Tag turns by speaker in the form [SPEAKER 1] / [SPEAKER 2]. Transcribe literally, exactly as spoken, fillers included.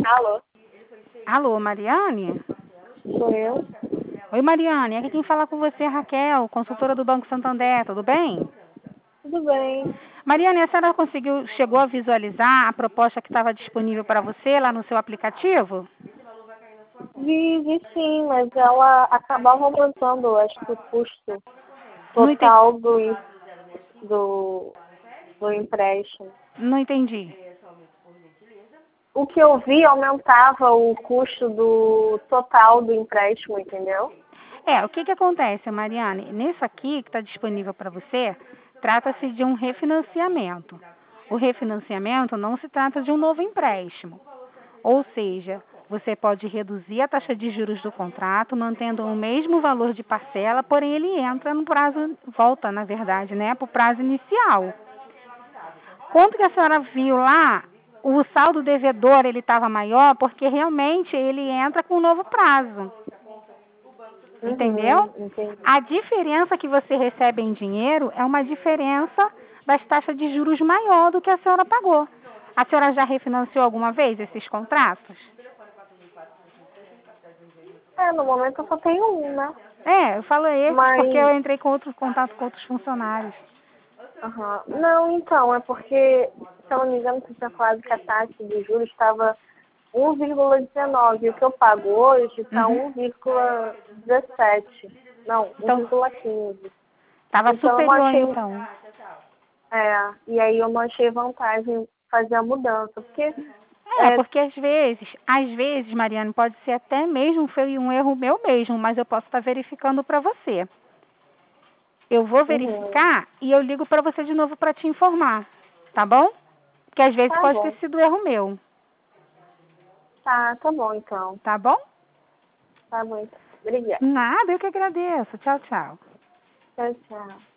[SPEAKER 1] Alô?
[SPEAKER 2] Alô, Mariane?
[SPEAKER 1] Sou eu?
[SPEAKER 2] Oi, Mariane. Aqui quem fala com você é a Raquel, consultora do Banco Santander. Tudo bem?
[SPEAKER 1] Tudo bem.
[SPEAKER 2] Mariane, a senhora conseguiu, chegou a visualizar a proposta que estava disponível para você lá no seu aplicativo?
[SPEAKER 1] Vi, vi sim, mas ela acabava aumentando, acho que o custo
[SPEAKER 2] Não entendi.
[SPEAKER 1] total do, em- do, do empréstimo.
[SPEAKER 2] Não entendi.
[SPEAKER 1] O que eu vi aumentava o custo do total do empréstimo, entendeu?
[SPEAKER 2] É, o que que acontece, Mariane? Nesse aqui que está disponível para você, trata-se de um refinanciamento. O refinanciamento não se trata de um novo empréstimo. Ou seja, você pode reduzir a taxa de juros do contrato, mantendo o mesmo valor de parcela, porém ele entra no prazo, volta, na verdade, né, para o prazo inicial. Quanto que a senhora viu lá, o saldo devedor ele estava maior porque realmente ele entra com um novo prazo. Entendeu?
[SPEAKER 1] Uhum, entendi.
[SPEAKER 2] A diferença que você recebe em dinheiro é uma diferença das taxas de juros maior do que a senhora pagou. A senhora já refinanciou alguma vez esses contratos?
[SPEAKER 1] É, no momento eu só tenho um, né?
[SPEAKER 2] É, eu falo esses porque eu
[SPEAKER 1] Mas,
[SPEAKER 2] entrei com outro contato com outros funcionários.
[SPEAKER 1] aham. Não, então, é porque, se eu não me engano, você tinha falado que a taxa de juros estava um vírgula dezenove. O que eu pago hoje está
[SPEAKER 2] Uhum.
[SPEAKER 1] um vírgula dezessete. Não,
[SPEAKER 2] Então,
[SPEAKER 1] um vírgula quinze.
[SPEAKER 2] estava
[SPEAKER 1] Então eu não
[SPEAKER 2] superior,
[SPEAKER 1] achei.
[SPEAKER 2] então.
[SPEAKER 1] É, e aí eu não achei vantagem fazer a mudança. Porque.
[SPEAKER 2] É,
[SPEAKER 1] É,
[SPEAKER 2] porque às vezes, às vezes, Mariane, pode ser até mesmo foi um erro meu mesmo, mas eu posso estar verificando para você. Eu vou
[SPEAKER 1] uhum,
[SPEAKER 2] verificar e eu ligo para você de novo para te informar, tá bom? Porque às vezes
[SPEAKER 1] tá
[SPEAKER 2] pode ter
[SPEAKER 1] bom.
[SPEAKER 2] sido erro meu,
[SPEAKER 1] Tá, tá bom então.
[SPEAKER 2] tá bom?
[SPEAKER 1] Tá bom então. Obrigada.
[SPEAKER 2] Nada, eu que agradeço. Tchau, tchau.
[SPEAKER 1] Tchau, tchau.